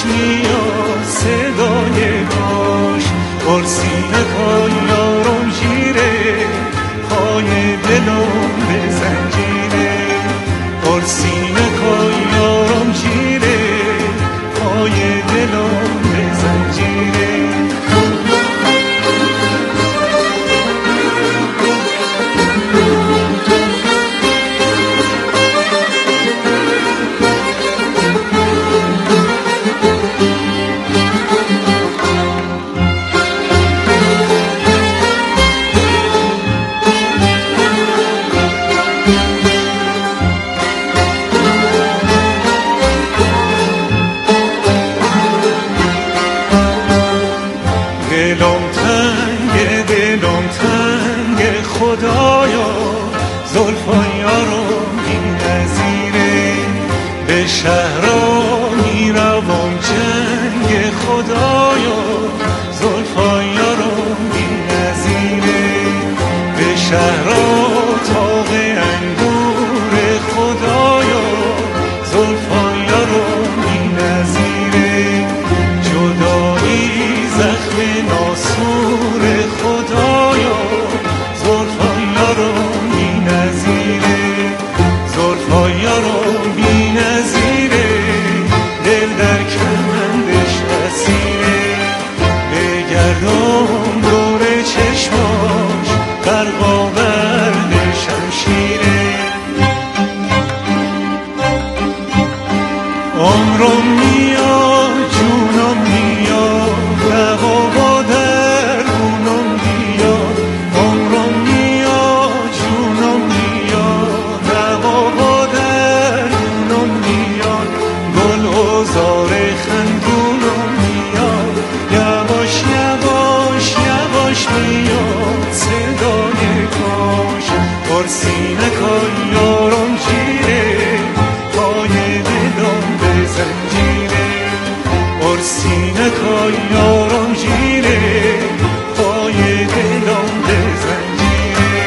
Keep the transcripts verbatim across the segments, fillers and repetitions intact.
یواش میاد صدای کاش، پرسینه کن یارم گیره پای دلم به زنجیره، پرسینه کن یارم گیره پای دلم به زنجیره. خدایا زلفان یارم بی نظیره، به شهرها میروم جنگ خدایا زلفان یارم بی نظیره، به شهرها تاق انگور خدایا زلفان یارم بی نظیره، جدایی زخم ناسور خدایا زلفان یارم بی نظیره، زلفان یارم بی نظیره، دل در کمندش اسیره، بگردم دور چشماش غرق‌آورد شمشیره. عمرم میاد جونم میاد دوا با درونم بیاد، عمرم میاد جونم میاد دوا با درونم میاد، گل و زار خندونم میاد، یواش یواش یواش میاد صدای کاش، پرسینه کن یارم گیره پای دلم به زنجیره، پرسینه کن یارم گیره پای دلم به زنجیره.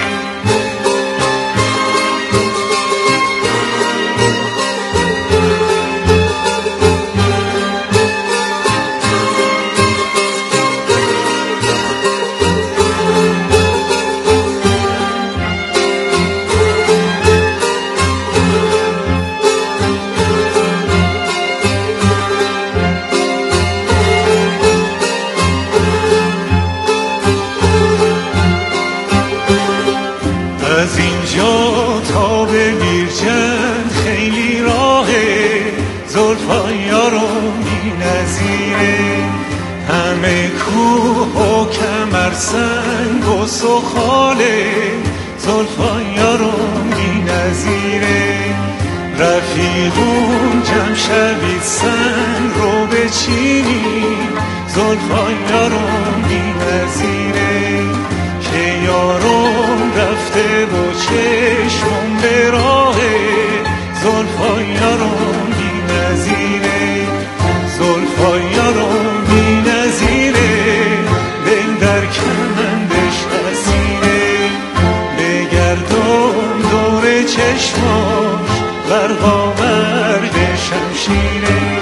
از اینجا تا به بیرجند خیلی راهه، زلفان یارم بی نظیره، همه کوه و کمر سنگ و سخاله، زلفان یارم بی نظیره، رفیقون جمع شوید سنگ رو بچینی، زلفان یارم بی نظیره، که یارم رفته و چشمم به راهه، زلفان یارم بی نظیره، زلفان یارم بی نظیره، دل در کمندش اسیره، بگردم دور چشماش غرق‌آورد شمشیره.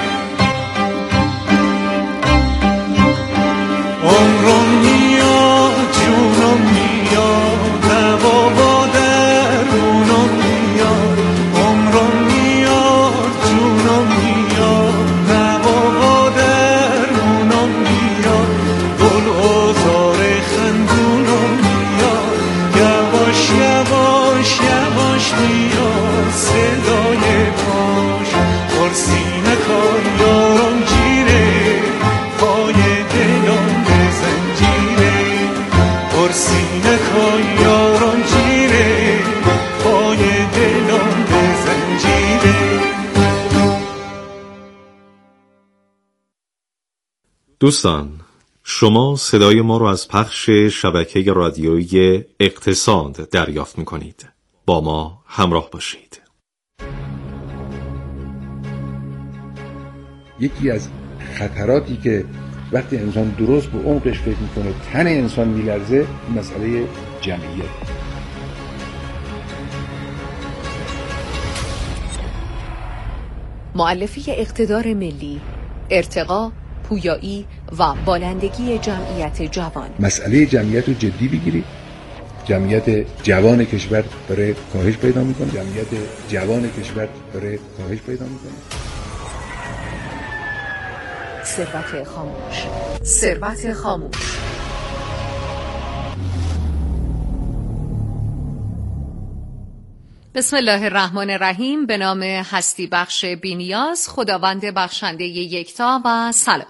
عمرم میاد جونم میاد دوا با درونم میاد، عمرم میاد جونم میاد دوا با درونم میاد، گل و زار خندونم میاد، یواش یواش یواش میاد صدای کاش، پرسینه کن یارم گیره پای دلم به زنجیره، پرسینه کن یارم گیره پای دلم به زنجیره. دوستان، شما صدای ما رو از پخش شبکه رادیویی اقتصاد دریافت می‌کنید. با ما همراه باشید. یکی از خطراتی که وقتی انسان درست به عمقش فکر میکنه تن انسان میلرزه، مسئله جمعیت. مؤلفه اقتدار ملی ارتقا، پویایی و بالندگی جمعیت جوان. مسئله جمعیت رو جدی بگیرید. جمعیت جوان کشور داره کاهش پیدا میکنه. جمعیت جوان کشور داره کاهش پیدا میکنه. ثروت خاموش. ثروت خاموش. بسم الله الرحمن الرحیم. به نام هستی بخش بی‌نیاز، خداوند بخشنده یکتا و سلام.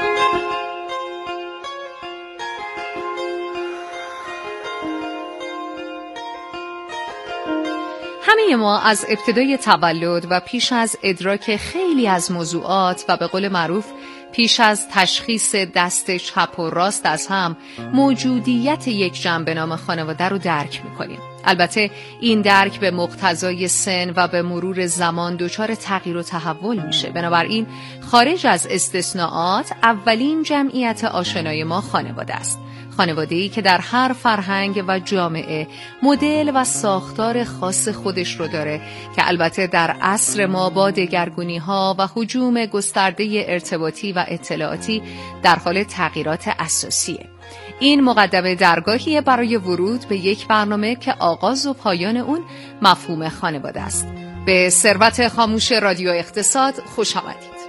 همه ما از ابتدای تولد و پیش از ادراک خیلی از موضوعات و به قول معروف پیش از تشخیص دست چپ و راست از هم، موجودیت یک جمع به نام خانواده رو درک می‌کنیم. البته این درک به مقتضای سن و به مرور زمان دچار تغییر و تحول میشه. بنابراین خارج از استثناءات اولین جمعیت آشنای ما خانواده است. خانواده‌ای که در هر فرهنگ و جامعه مدل و ساختار خاص خودش رو داره که البته در عصر ما با دگرگونی‌ها و هجوم گسترده ارتباطی و اطلاعاتی در حال تغییرات اساسیه. این مقدمه درگاهیه برای ورود به یک برنامه که آغاز و پایان اون مفهوم خانواده است. به ثروت خاموش رادیو اقتصاد خوش آمدید.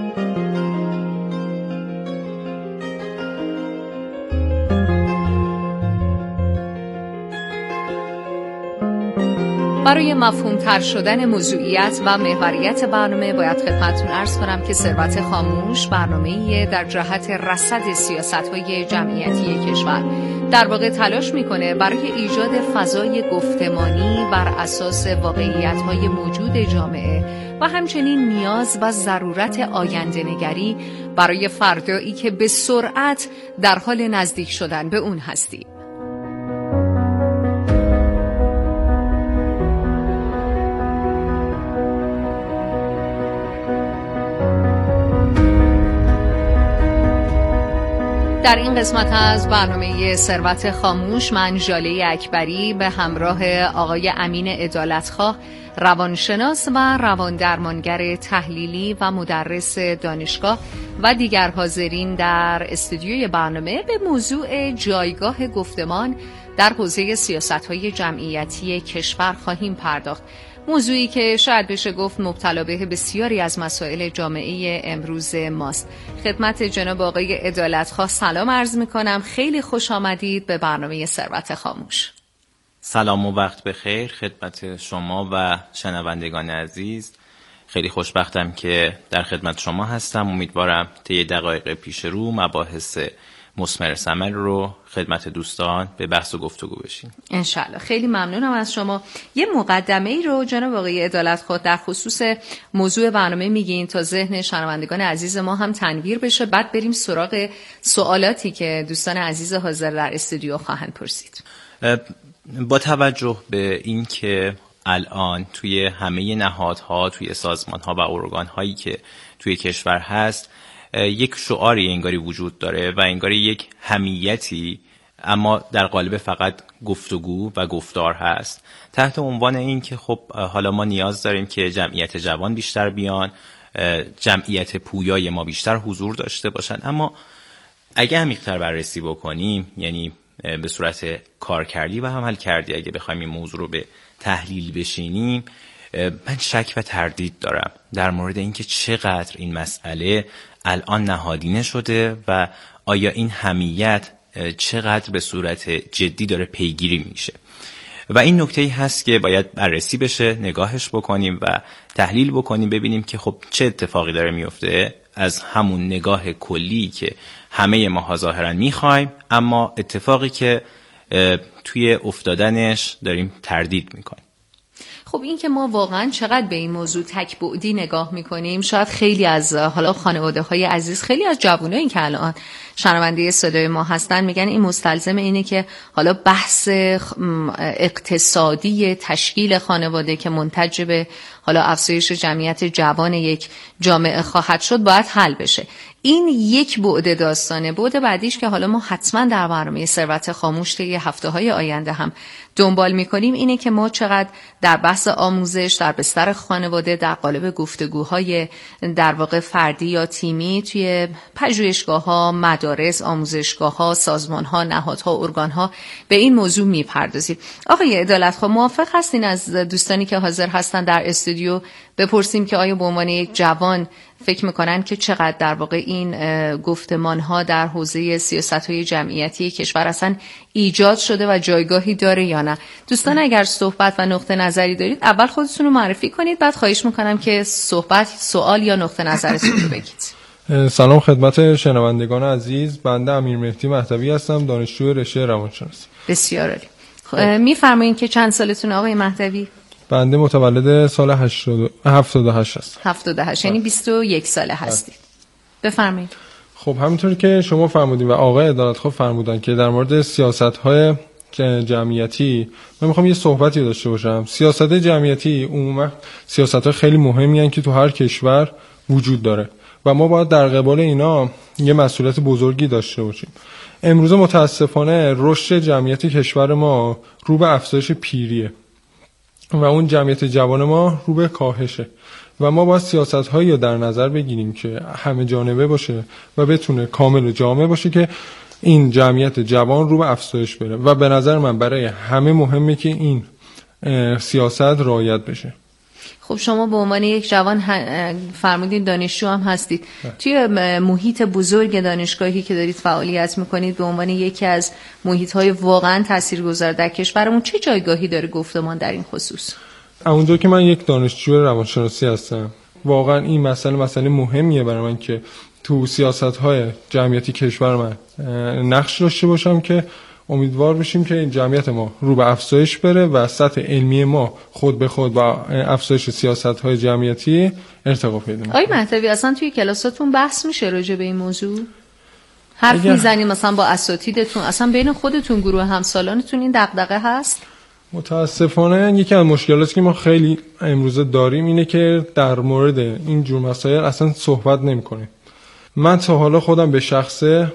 برای مفهوم تر شدن موضوعیت و محوریت برنامه باید خدمتتون عرض کنم که ثروت خاموش برنامه‌ای در جهت رصد سیاست‌های جمعیتی کشور در واقع تلاش می‌کنه برای ایجاد فضای گفتمانی بر اساس واقعیت‌های موجود جامعه و همچنین نیاز و ضرورت آینده‌نگری برای فردایی که به سرعت در حال نزدیک شدن به اون هستی. در این قسمت از برنامه ثروت خاموش من ژاله اکبری به همراه آقای امین عدالتخواه، روانشناس و رواندرمانگر تحلیلی و مدرس دانشگاه و دیگر حاضرین در استودیوی برنامه به موضوع جایگاه گفتمان در حوزه سیاست‌های جمعیتی کشور خواهیم پرداخت. موضوعی که شاید بشه گفت مبتلا به بسیاری از مسائل جامعه امروز ماست. خدمت جناب آقای عدالتخواه سلام عرض میکنم. خیلی خوش آمدید به برنامه ثروت خاموش. سلام و وقت بخیر خدمت شما و شنوندگان عزیز. خیلی خوشبختم که در خدمت شما هستم. امیدوارم طی دقایق پیش رو مباحث مثمر ثمر رو خدمت دوستان به بحث و گفتگو بشیم انشالله. خیلی ممنونم از شما. یه مقدمه ای رو جناب آقای عدالتخواه در خصوص موضوع برنامه میگین تا ذهن شنوندگان عزیز ما هم تنویر بشه، بعد بریم سراغ سوالاتی که دوستان عزیز حاضر در استودیو خواهند پرسید. با توجه به این که الان توی همه نهادها، توی سازمانها و ارگانهایی که توی کشور هست یک شعاری انگاری وجود داره و انگاری یک حمیتی اما در قالب فقط گفتگو و گفتار هست، تحت عنوان این که خب حالا ما نیاز داریم که جمعیت جوان بیشتر بیان، جمعیت پویای ما بیشتر حضور داشته باشن. اما اگه عمیق‌تر بررسی بکنیم، یعنی به صورت کارکردی و عمل کردی اگه بخوایم این موضوع رو به تحلیل بشینیم، من شک و تردید دارم در مورد اینکه چقدر این مسئله الان نهادینه شده و آیا این حمیت چقدر به صورت جدی داره پیگیری میشه. و این نکته‌ای هست که باید بررسی بشه، نگاهش بکنیم و تحلیل بکنیم، ببینیم که خب چه اتفاقی داره میفته از همون نگاه کلی که همه ما ظاهرا میخوایم، اما اتفاقی که توی افتادنش داریم تردید میکنیم. خب این که ما واقعا چقدر به این موضوع تک بعدی نگاه میکنیم، شاید خیلی از حالا خانواده های عزیز، خیلی از جوانایی که الان شنونده صدای ما هستن میگن این مستلزم اینه که حالا بحث اقتصادی تشکیل خانواده که منتج به حالا افزایش جمعیت جوان یک جامعه خواهد شد باید حل بشه. این یک بعد داستانه. بعد بعدیش که حالا ما حتما در برنامه ثروت خاموش طی هفته‌های آینده هم دنبال می‌کنیم اینه که ما چقدر در بحث آموزش در بستر خانواده در قالب گفتگوهای در واقع فردی یا تیمی توی پژوهشگاه‌ها، مدارس، آموزشگاه‌ها، سازمان‌ها، نهادها، ارگان‌ها به این موضوع می‌پردازیم. آقای عدالت‌خواه موافق هستین از دوستانی که حاضر هستن در استودیو بپرسیم که آیا به عنوان یک جوان فکر میکنن که چقدر در واقع این گفتمان ها در حوزه سیاست های جمعیتی کشور اصلا ایجاد شده و جایگاهی داره یا نه؟ دوستان اگر صحبت و نقطه نظری دارید اول خودتون رو معرفی کنید، بعد خواهش میکنم که صحبت، سوال یا نقطه نظرتون رو بگید. سلام خدمت شنوندگان عزیز، بنده امیر مهدی مهدوی هستم، دانشجوی رشته روانشناسی. بسیار عالی. میفرمایید که چند سالتون آقای مهدوی؟ بنده متولد سال هفتاد و هشت هست. هفتاد و هشت یعنی بیست و یک ساله هستید. بفرمایید. خب همونطور که شما فرمودین و آقای عدالت‌خواه فرمودن که در مورد سیاست‌های جمعیتی من میخوام یه صحبتی داشته باشم. سیاست جمعیتی عموما سیاست‌های خیلی مهمی هستند که تو هر کشور وجود داره و ما باید در قبال اینا یه مسئولیت بزرگی داشته باشیم. امروز متاسفانه رشد جمعیت کشور ما رو به افزایش پیریه و اون جمعیت جوان ما رو به کاهشه و ما باید سیاست‌هایی رو در نظر بگیریم که همه جانبه باشه و بتونه کامل و جامع باشه که این جمعیت جوان رو به افزایش بره و به نظر من برای همه مهمه که این سیاست رعایت بشه. خب شما به عنوان یک جوان فرمودین دانشجو هم هستید، توی محیط بزرگ دانشگاهی که دارید فعالیت میکنید به عنوان یکی از محیط‌های واقعا تاثیرگذار در کشورمون چه جایگاهی داره گفتمان در این خصوص؟ اونجا که من یک دانشجو روانشناسی هستم واقعا این مسئله مسئله مهمیه برای من که تو سیاست‌های جمعیتی کشور من نقش داشته باشم که امیدوار بشیم که این جمعیت ما رو به افزایش بره و سطح علمی ما خود به خود با افزایش سیاست‌های جمعیتی ارتقا پیدا کنه. آقای مهدوی اصلا توی کلاساتون بحث میشه راجع به این موضوع؟ حرف اگر... میزنیم مثلا با اساتیدتون، اصلا بین خودتون گروه همسالانتون این دغدغه هست؟ متاسفانه یکی از مشکلاتی که ما خیلی امروزه داریم اینه که در مورد این جور مسائل اصلا صحبت نمی‌کنیم. من تا حالا خودم به شخصه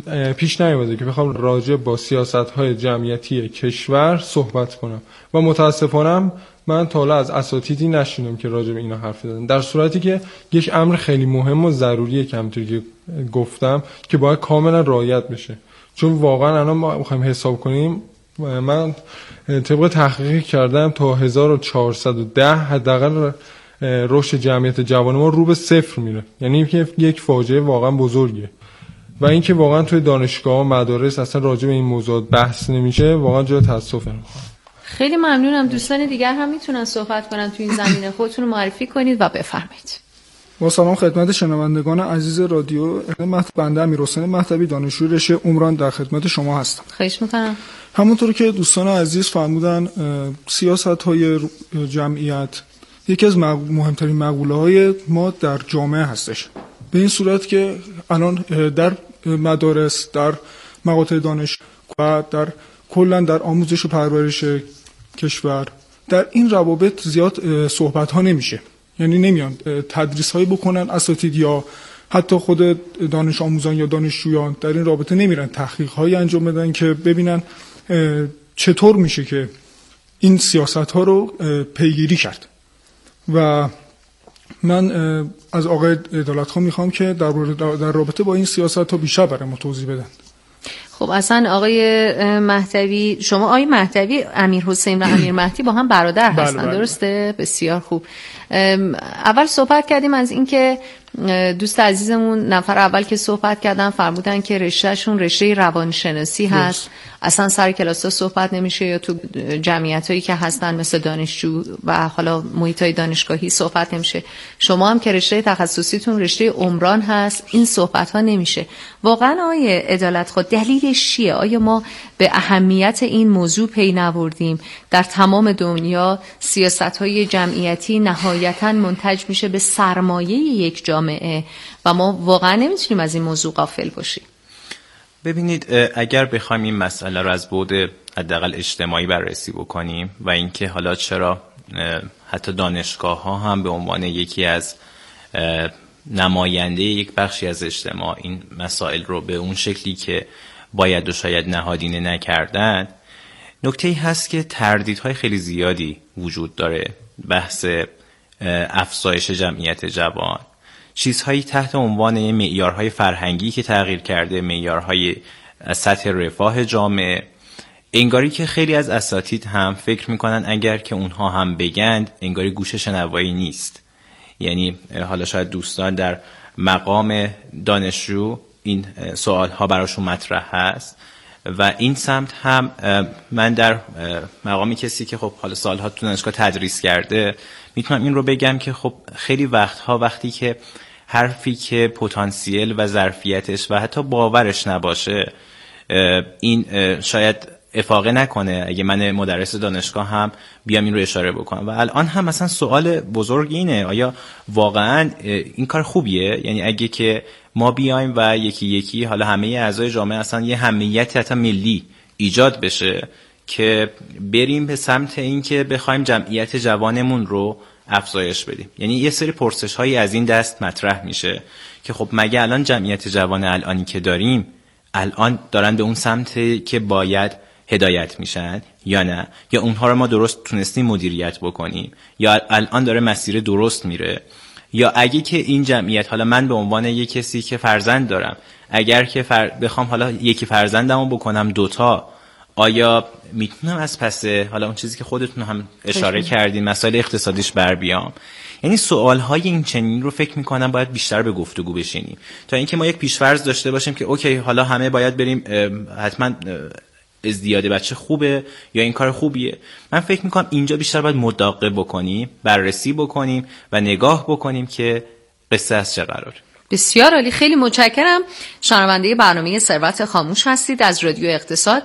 پیش نیامده که بخوام راجع با سیاست‌های جمعیتی کشور صحبت کنم و متاسفانه من تا حالا از اساتیدی نشنیدم که راجع به اینا حرف بزنن، در صورتی که یک امر خیلی مهم و ضروریه که همونطوری که گفتم که باید کاملا رعایت بشه، چون واقعا الان ما می‌خوایم حساب کنیم. من طبق تحقیق کردم تا هزار و چهارصد و ده حداقل رشد جمعیت جوان ما رو به صفر میره، یعنی که یک فاجعه واقعا بزرگه و اینکه واقعا توی دانشگاه و مدارس اصلا راجع به این موضوع بحث نمیشه واقعا جای تاسف میخوام. خیلی ممنونم. دوستان دیگر هم میتونن صحبت کنن توی این زمینه، خودتون رو معرفی کنید و بفرمایید. با سلام خدمت شنوندگان عزیز رادیو بنده امیرحسین مهدوی دانشجوی رشته عمران در خدمت شما هستم. خواهش میکنم. همونطور که دوستان عزیز فرمودن سیاست‌های جمعیت یکی از مهمترین مقوله‌های ما در جامعه هستش، به این صورت که الان در مدارس، در مقاطع دانش و در کلا در آموزش و پرورش کشور در این روابط زیاد صحبت ها نمیشه، یعنی نمیان تدریس هایی بکنن اساتید یا حتی خود دانش آموزان یا دانشجویان در این رابطه نمیرن تحقیق هایی انجام بدن که ببینن چطور میشه که این سیاست ها رو پیگیری کرد. و من از آقای عدالت‌خواه میخوام که در, در رابطه با این سیاست ها بیشتر برای ما توضیح بدن. خب اصلا آقای مهدوی، شما آقای مهدوی امیرحسین و امیر مهدی با هم برادر هستن؟ بله بله. درسته؟ بسیار خوب. اول صحبت کردیم از اینکه دوست عزیزمون نفر اول که صحبت کردن فرمودن که رشتهشون رشته روانشناسی هست، اصلا سر کلاس‌ها صحبت نمیشه یا تو جمعیتایی که هستن مثل دانشجو و حالا محیطای دانشگاهی صحبت نمیشه. شما هم که رشته تخصصیتون رشته عمران هست، این صحبت‌ها نمیشه. واقعا آقای عدالت‌خواه دلیلش چیه؟ آیا ما به اهمیت این موضوع پی نبردیم؟ در تمام دنیا سیاست‌های جمعیتی نهایتاً منتج میشه به سرمایه یک جامعه و ما واقعا نمیتونیم از این موضوع غافل باشیم. ببینید، اگر بخوایم این مسئله رو از بعد حداقل اجتماعی بررسی بکنیم و اینکه حالا چرا حتی دانشگاه ها هم به عنوان یکی از نماینده یک بخشی از اجتماع این مسائل رو به اون شکلی که باید و شاید نهادینه نکردن. نکته‌ای هست که تردیدهای خیلی زیادی وجود داره بحث افزایش جمعیت جوان، چیزهایی تحت عنوان معیارهای فرهنگی که تغییر کرده، معیارهای سطح رفاه جامعه، انگاری که خیلی از اساتید هم فکر میکنن اگر که اونها هم بگند انگاری گوش شنوایی نیست. یعنی حالا شاید دوستان در مقام دانشجو این سوالها براشون مطرح هست و این سمت هم من در مقامی کسی که خب حالا سالها تو دانشگاه تدریس کرده میتونم این رو بگم که خب خیلی وقتها وقتی که حرفی که پتانسیل و ظرفیتش و حتی باورش نباشه این شاید افاقه نکنه اگه من مدرس دانشگاه هم بیام این رو اشاره بکنم. و الان هم مثلا سوال بزرگ اینه آیا واقعا این کار خوبیه؟ یعنی اگه که ما بیایم و یکی یکی حالا همه اعضای جامعه اصلا یه همیت حتی ملی ایجاد بشه که بریم به سمت این که بخوایم جمعیت جوانمون رو افزایش بدیم، یعنی یه سری پرسش هایی از این دست مطرح میشه که خب مگه الان جمعیت جوان الانی که داریم الان دارن به اون سمت که باید هدایت میشن یا نه، یا اونها رو ما درست تونستیم مدیریت بکنیم، یا الان داره مسیر درست میره، یا اگه که این جمعیت، حالا من به عنوان یک کسی که فرزند دارم اگر که فر... بخوام حالا یکی فرزندمو بکنم دوتا، آیا میتونم از پس حالا اون چیزی که خودتون هم اشاره کردین مسائل اقتصادیش بر بیام؟ یعنی سوالهای این چنین رو فکر میکنم باید بیشتر به گفتگو بشینیم تا اینکه ما یک پیش‌فرض داشته باشیم که اوکی حالا همه باید بریم حتما ازدیاد بچه خوبه یا این کار خوبیه. من فکر میکنم اینجا بیشتر باید مداقه بکنیم، بررسی بکنیم و نگاه بکنیم که قصه از چه قرار. بسیار عالی، خیلی متشکرم. شنونده برنامه ثروت خاموش هستید از رادیو اقتصاد.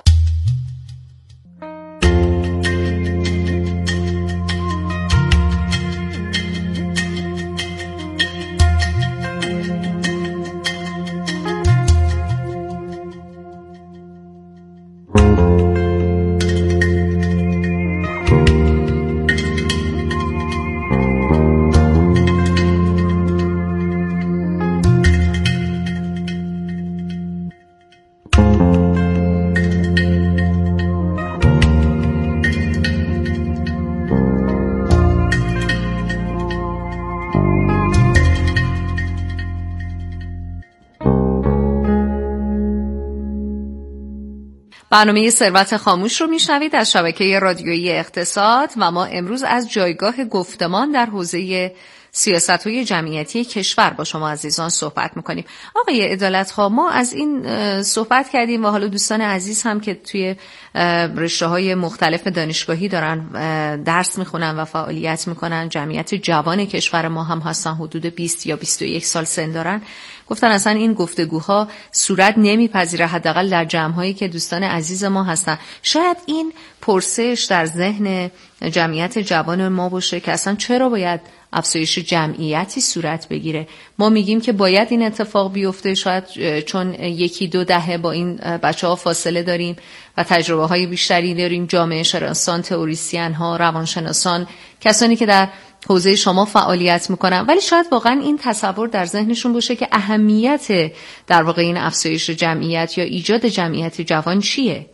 برنامه ثروت خاموش رو میشنوید از شبکه رادیویی اقتصاد و ما امروز از جایگاه گفتمان در حوزه سیاست‌های جمعیتی کشور با شما عزیزان صحبت می‌کنیم. آقای عدالت‌خواه، ما از این صحبت کردیم و حالا دوستان عزیز هم که توی رشته‌های مختلف دانشگاهی دارن درس می‌خونن و فعالیت می‌کنن، جمعیت جوان کشور ما هم هستن، حدود بیست یا بیست و یک سال سن دارن، گفتن اصلا این گفتگوها صورت نمیپذیره، حداقل در جمع‌هایی که دوستان عزیز ما هستن. شاید این پرسش در ذهن جمعیت جوان ما باشه که اصلا چرا باید افزایش جمعیتی صورت بگیره؟ ما میگیم که باید این اتفاق بیفته، شاید چون یکی دو دهه با این بچه ها فاصله داریم و تجربه های بیشتری داریم، جامعه شناسان، تئوریسین ها، روانشناسان، کسانی که در حوزه شما فعالیت میکنن، ولی شاید واقعا این تصور در ذهنشون باشه که اهمیت در واقع این افزایش جمعیت یا ایجاد جمعیت جوان چیه؟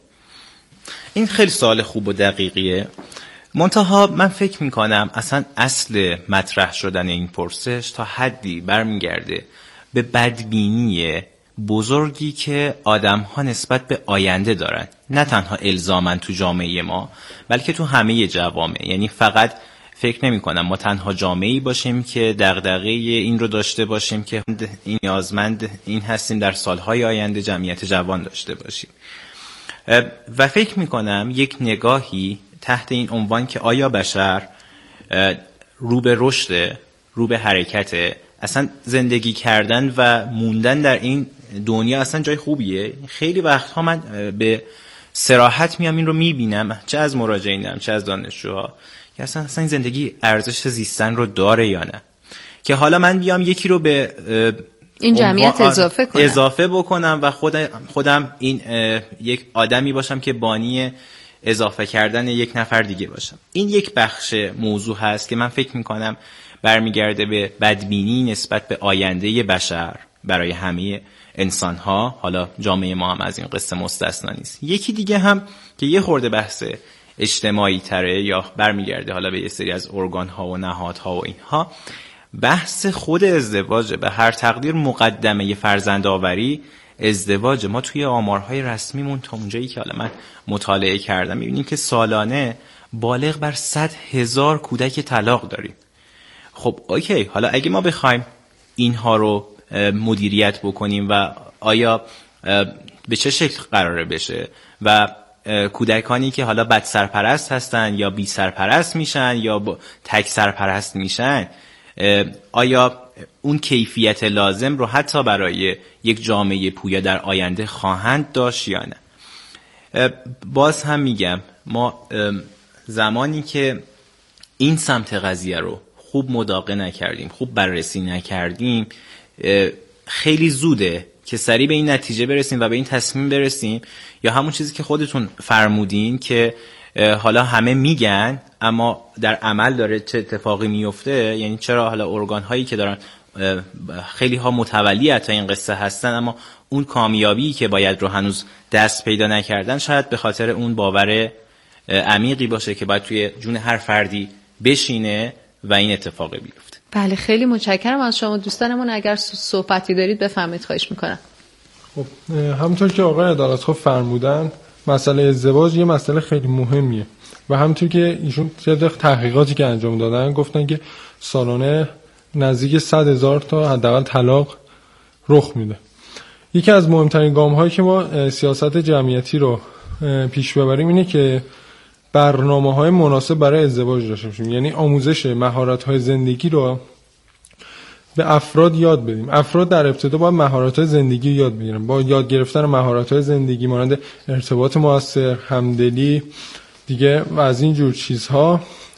این خیلی سوال خوب و دقیقیه. منتها من فکر میکنم اصلا اصل مطرح شدن این پرسش تا حدی برمیگرده به بدبینی بزرگی که آدم‌ها نسبت به آینده دارن، نه تنها الزاماً تو جامعه ما بلکه تو همه جوامع. یعنی فقط فکر نمی‌کنم ما تنها جامعه‌ای باشیم که دغدغه این رو داشته باشیم که این نیازمند این هستیم در سالهای آینده جمعیت جوان داشته باشیم. و فکر می‌کنم یک نگاهی تحت این عنوان که آیا بشر رو به رشد، رو به حرکت، اصلا زندگی کردن و موندن در این دنیا اصلا جای خوبیه. خیلی وقتها من به صراحت میام این رو میبینم، چه از مراجعینم چه از دانشجوها، که اصلا اصلا این زندگی ارزش زیستن رو داره یا نه. که حالا من بیام یکی رو به این جمعیت اضافه کنم اضافه بکنم و خودم خودم این یک آدمی باشم که بانی اضافه کردن یک نفر دیگه باشم. این یک بخش موضوع هست که من فکر میکنم برمیگرده به بدبینی نسبت به آینده بشر برای همه انسان ها. حالا جامعه ما هم از این قصه مستثنا نیست. یکی دیگه هم که یه خورده بحث اجتماعی تره یا برمیگرده حالا به یه سری از ارگان ها و نهادها و اینها، بحث خود ازدواج. به هر تقدیر مقدمه فرزند آوری ازدواج. ما توی آمارهای رسمیمون تا اونجایی که حالا من مطالعه کردم میبینیم که سالانه بالغ بر صد هزار کودک طلاق داریم. خب اوکی، حالا اگه ما بخوایم اینها رو مدیریت بکنیم و آیا به چه شکل قراره بشه و کودکانی که حالا بد سرپرست هستن یا بی سرپرست میشن یا تک سرپرست میشن، آیا اون کیفیت لازم رو حتی برای یک جامعه پویا در آینده خواهند داشت یا نه؟ باز هم میگم ما زمانی که این سمت قضیه رو خوب مداقه نکردیم، خوب بررسی نکردیم، خیلی زوده که سریع به این نتیجه برسیم و به این تصمیم برسیم، یا همون چیزی که خودتون فرمودین که حالا همه میگن اما در عمل داره چه اتفاقی میفته. یعنی چرا حالا ارگان هایی که دارن خیلی ها متولی حتی این قصه هستن اما اون کامیابی که باید رو هنوز دست پیدا نکردن، شاید به خاطر اون باور عمیقی باشه که باید توی جون هر فردی بشینه و این اتفاق بیفته. بله، خیلی متشکرم از شما دوستانمون. اگر صحبتی دارید بفرمایید، خواهش میکنم. خب همونطور که آقای عدالت‌خواه فرمودن، مسئله ازدواج یه مسئله خیلی مهمیه و همونطور که ایشون طبق تحقیقاتی که انجام دادن گفتن که سالانه نزدیک صد هزار تا حداقل طلاق رخ میده. یکی از مهمترین گام‌هایی که ما سیاست جمعیتی رو پیش ببریم اینه که برنامه‌های مناسب برای ازدواج داشته باشیم. یعنی آموزش مهارت‌های زندگی رو به افراد یاد بدیم. افراد در ابتدا باید مهارت‌های زندگی یاد بگیرن. با یاد گرفتن مهارت‌های زندگی مانند ارتباط مؤثر، همدلی دیگه و از این جور چیزها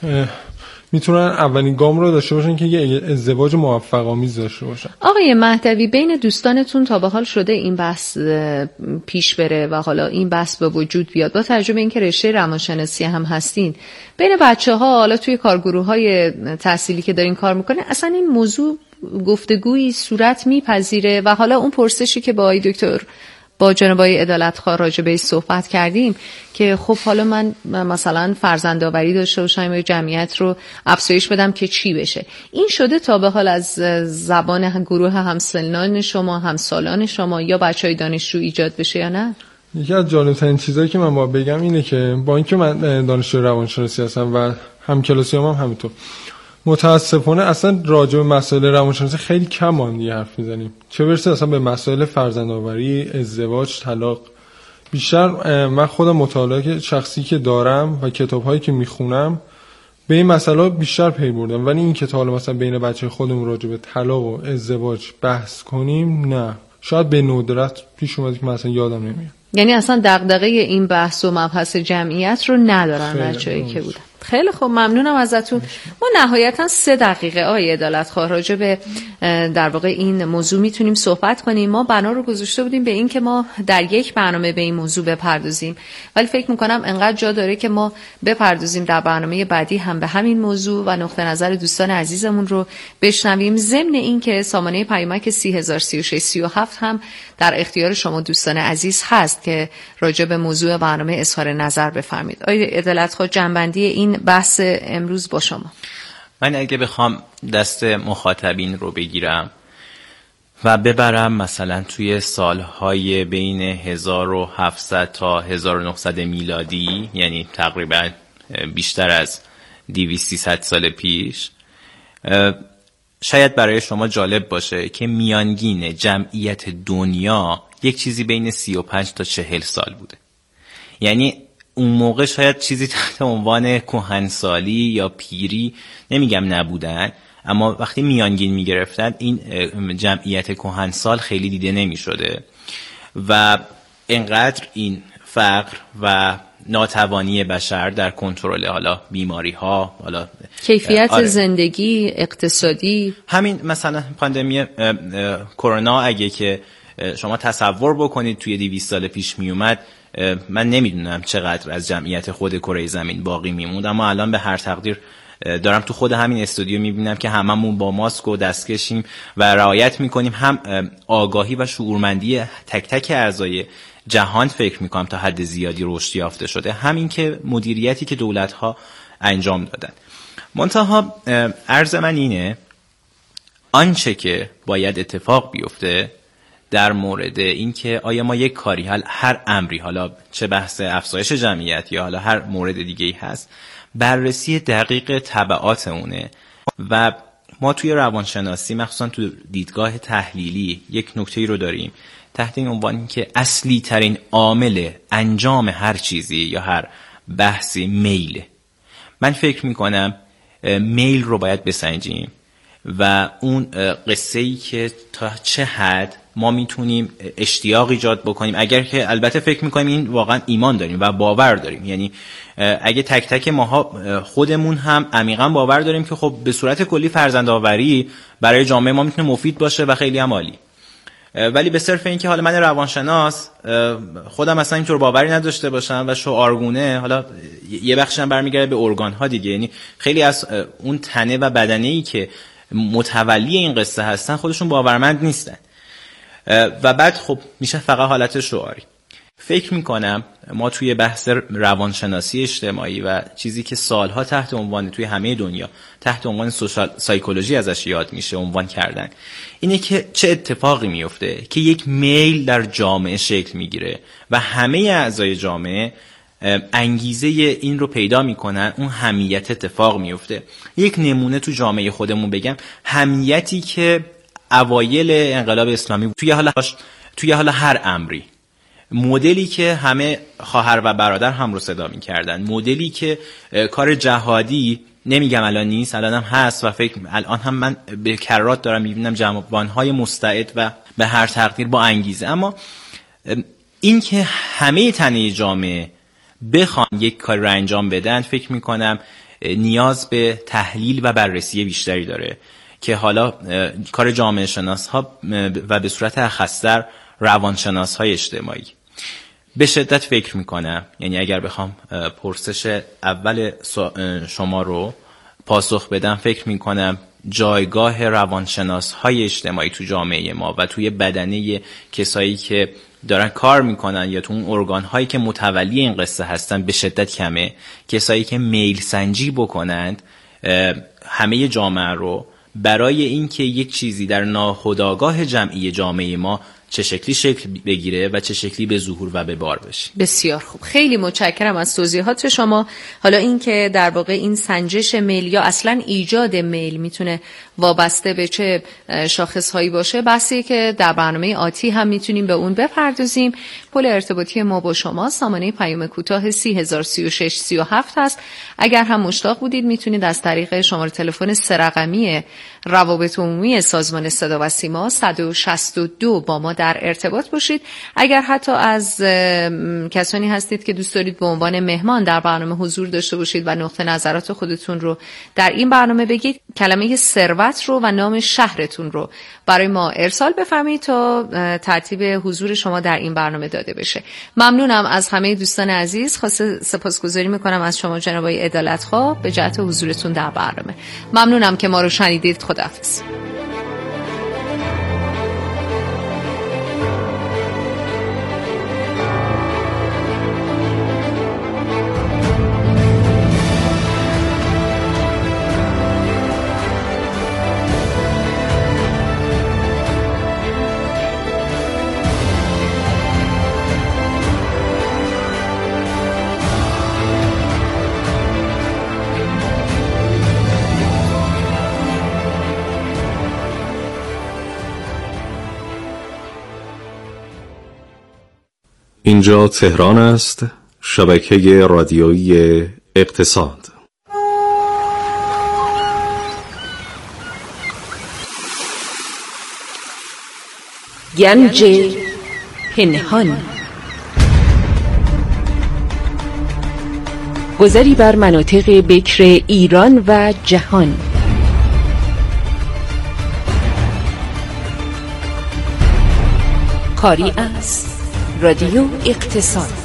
میتونن اولین گام رو داشته باشن که یه ازدواج موفق آمیز داشته باشن. آقای مهدوی، بین دوستانتون تا به حال شده این بحث پیش بره و حالا این بحث به وجود بیاد، با توجه به اینکه رشته روانشناسی هم هستین، بین بچه‌ها حالا توی کارگروه‌های تحصیلی که دارین کار میکنه، اصلا این موضوع گفتگویی صورت میپذیره؟ و حالا اون پرسشی که با آقای دکتر با جناب آقای عدالت‌خواه راجع بهش صحبت کردیم که خب حالا من مثلا فرزندآوری داشته باشم یا جمعیت رو افزایش بدم که چی بشه، این شده تا به حال از زبان گروه همسنان شما، همسالان شما یا بچهای دانشجو ایجاد بشه یا نه؟ یکی از جالب‌ترین چیزایی که من باید بگم اینه که با اینکه من دانشجو روانشناسی هستم و همکلاسیام هم همینطور، متاسفانه اصلا راجع به مسائل روانشناسی خیلی کم ما دیگه حرف میزنیم، چه برسه اصلا به مسائل فرزندآوری، ازدواج، طلاق. بیشتر من خودم مطالعه شخصی که دارم و کتاب‌هایی که میخونم به این مسئله بیشتر پی بردم، ولی این که تا حالا مثلا بین بچه خودمون راجع به طلاق و ازدواج بحث کنیم نه، شاید به ندرت پیش اومده که مثلا یادم نمیاد. یعنی اصلا دغدغه این بحث و مبحث جمعیت رو ندارن بچه‌ای که بودن. خیلی خوب، ممنونم ازتون. ما نهایتا سه دقیقه آقای عدالت‌خواه راجع به در واقع این موضوع میتونیم صحبت کنیم. ما بنا رو گذاشته بودیم به این که ما در یک برنامه به این موضوع بپردازیم، ولی فکر میکنم انقدر جا داره که ما بپردازیم در برنامه بعدی هم به همین موضوع و نقطه نظر دوستان عزیزمون رو بشنویم، ضمن این که سامانه پیامک سی هزار سی و شش سی و هفت هم در اختیار شما دوستان عزیز هست که راجع به موضوع برنامه اظهار نظر بفرمایید. آقای عدالت‌خواه، جنبندی این بحث امروز با شما. من اگه بخوام دست مخاطبین رو بگیرم و ببرم مثلا توی سالهای بین هزار و هفتصد تا هزار و نهصد میلادی، یعنی تقریبا بیشتر از دویست سیصد سال پیش، شاید برای شما جالب باشه که میانگین جمعیت دنیا یک چیزی بین سی و پنج تا چهل سال بوده. یعنی اون موقع شاید چیزی تحت عنوان کهنسالی یا پیری نمیگم نبودن، اما وقتی میانگین میگرفتن این جمعیت کهنسال خیلی دیده نمیشده و انقدر این فقر و ناتوانی بشر در کنترل حالا بیماری ها، حالا کیفیت آره. زندگی، اقتصادی، همین مثلا پاندمی کرونا اگه که شما تصور بکنید توی دویست سال پیش می اومد، من نمیدونم چقدر از جمعیت خود کره زمین باقی میموند، اما الان به هر تقدیر دارم تو خود همین استودیو میبینم که هممون با ماسک و دستکشیم و رعایت میکنیم. هم آگاهی و شعورمندی تک تک اعضای جهان فکر میکنم تا حد زیادی رشد یافته شده، همین که مدیریتی که دولت‌ها انجام دادن. منتها عرض من اینه، آنچه که باید اتفاق بیفته در مورد این که آیا ما یک کاری، هر امری، حالا چه بحث افزایش جمعیت یا حالا هر مورد دیگه‌ای هست، بررسی دقیق تبعات اونه. و ما توی روانشناسی مخصوصا تو دیدگاه تحلیلی یک نکته‌ای رو داریم تحت این عنوان که اصلی ترین عامل انجام هر چیزی یا هر بحثی میله. من فکر میکنم میل رو باید بسنجیم و اون قصه‌ای که تا چه حد ما میتونیم اشتیاق ایجاد بکنیم، اگر که البته فکر میکنیم این واقعا ایمان داریم و باور داریم، یعنی اگه تک تک ماها خودمون هم عمیقا باور داریم که خب به صورت کلی فرزندآوری برای جامعه ما میتونه مفید باشه و خیلی هم عالی، ولی به صرف این که حالا من روانشناس خودم اصلا اینطور باوری نداشته باشم و شعارگونه، حالا یه بخشش هم برمیگرده به ارگان ها دیگه، یعنی خیلی از اون تنه و بدنه‌ای که متولی این قصه هستن خودشون باورمند نیستن و بعد خب میشه فقط حالت شعاری. فکر میکنم ما توی بحث روانشناسی اجتماعی و چیزی که سالها تحت عنوان توی همه دنیا تحت عنوان سوشال سایکولوژی ازش یاد میشه عنوان کردن، اینه که چه اتفاقی میفته که یک میل در جامعه شکل میگیره و همه اعضای جامعه انگیزه این رو پیدا میکنن، اون همیت اتفاق میفته. یک نمونه تو جامعه خودمون بگم، همیتی که اوایل انقلاب اسلامی توی حالا توی حالا هر امری، مدلی که همه خواهر و برادر هم رو صدا می‌کردن، مدلی که کار جهادی نمیگم الان نیست، الان هم هست و فکر الان هم من به کرات دارم می‌بینم جوان‌های مستعد و به هر تقدیر با انگیزه، اما این که همه تنه جامعه بخوان یک کار رو انجام بدن فکر می‌کنم نیاز به تحلیل و بررسی بیشتری داره که حالا کار جامعه شناس ها و به صورت اخص‌تر روانشناس های اجتماعی به شدت فکر میکنم. یعنی اگر بخوام پرسش اول شما رو پاسخ بدم، فکر میکنم جایگاه روانشناس های اجتماعی تو جامعه ما و توی بدنه کسایی که دارن کار میکنن یا تو اون ارگان هایی که متولی این قصه هستن به شدت کمه. کسایی که میل سنجی بکنند همه جامعه رو برای اینکه یک چیزی در ناخودآگاه جمعی جامعه ما چه شکلی شکل بگیره و چه شکلی به ظهور و به بار بشه. بسیار خوب، خیلی متشکرم از توضیحات شما. حالا این که در واقع این سنجش میل یا اصلا ایجاد میل میتونه وابسته به چه شاخصهایی باشه، بحثی که در برنامه آتی هم میتونیم به اون بپردازیم. پل ارتباطی ما با شما سامانه پیام کوتاه سی هزار و سی و شش سی و هفت هست. اگر هم مشتاق بودید میتونید از طریق شماره تلفن سه رقمی روابط عمومی سازمان صدا و سیما صد و شصت و دو با ما در ارتباط باشید. اگر حتی از کسانی هستید که دوست دارید به عنوان مهمان در برنامه حضور داشته باشید و نقطه نظرات خودتون رو در این برنامه بگید، کلمه ثروت رو و نام شهرتون رو برای ما ارسال بفرمایید تا ترتیب حضور شما در این برنامه داده بشه. ممنونم از همه دوستان عزیز. خاصه سپاسگزاری میکنم از شما جناب آقای عدالت‌خواه به جهت حضورتون در برنامه. ممنونم که ما رو شنیدید. خداحافظ. اینجا تهران است، شبکه رادیویی اقتصاد. گنج پنهان، گذری بر مناطق بکر ایران و جهان. کاری است. رادیو اقتصاد.